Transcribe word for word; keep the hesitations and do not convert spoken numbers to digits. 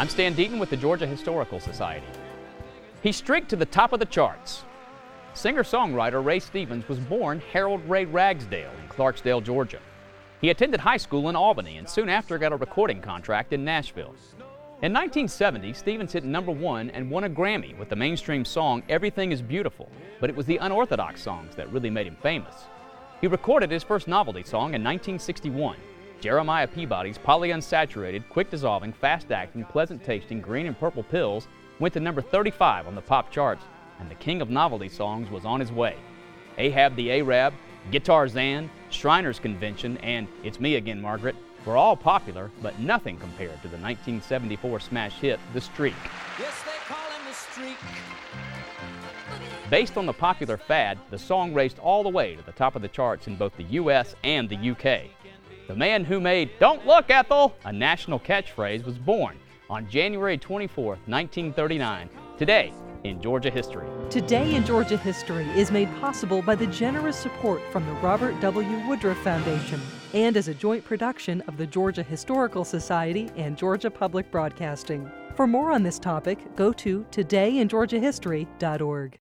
I'm Stan Deaton with the Georgia Historical Society. He streaked to the top of the charts. Singer-songwriter Ray Stevens was born Harold Ray Ragsdale in Clarksdale, Georgia. He attended high school in Albany and soon after got a recording contract in Nashville. In nineteen seventy, Stevens hit number one and won a Grammy with the mainstream song Everything is Beautiful, but it was the unorthodox songs that really made him famous. He recorded his first novelty song in nineteen sixty-one. Jeremiah Peabody's polyunsaturated, quick-dissolving, fast-acting, pleasant-tasting green and purple pills went to number thirty-five on the pop charts, and the king of novelty songs was on his way. Ahab the Arab, Guitarzan, Shriners Convention, and It's Me Again, Margaret were all popular, but nothing compared to the nineteen seventy-four smash hit, The Streak. Yes, they call him The Streak. Based on the popular fad, the song raced all the way to the top of the charts in both the U S and the U K. The man who made "Don't Look, Ethel" a national catchphrase was born on January twenty-fourth, nineteen thirty-nine, today in Georgia history. Today in Georgia History is made possible by the generous support from the Robert W. Woodruff Foundation and as a joint production of the Georgia Historical Society and Georgia Public Broadcasting. For more on this topic, go to today in georgia history dot org.